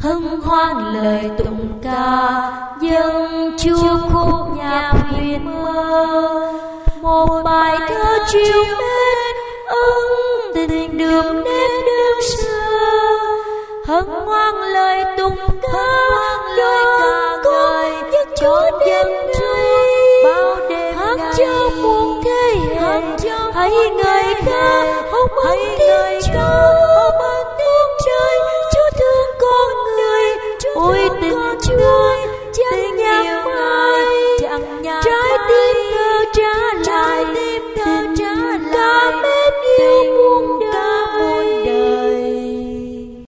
hân hoan lời tụng ca dân Chúa khúc nhạc huyền mơ. Một bài thơ chiều mến ân tình đượm nét đơn sơ, hân hoan lời tụng ca đoàn con dân Chúa đêm nay. Hát cho muôn thế hệ hãy ngợi ca hồng ân Thiên Chúa.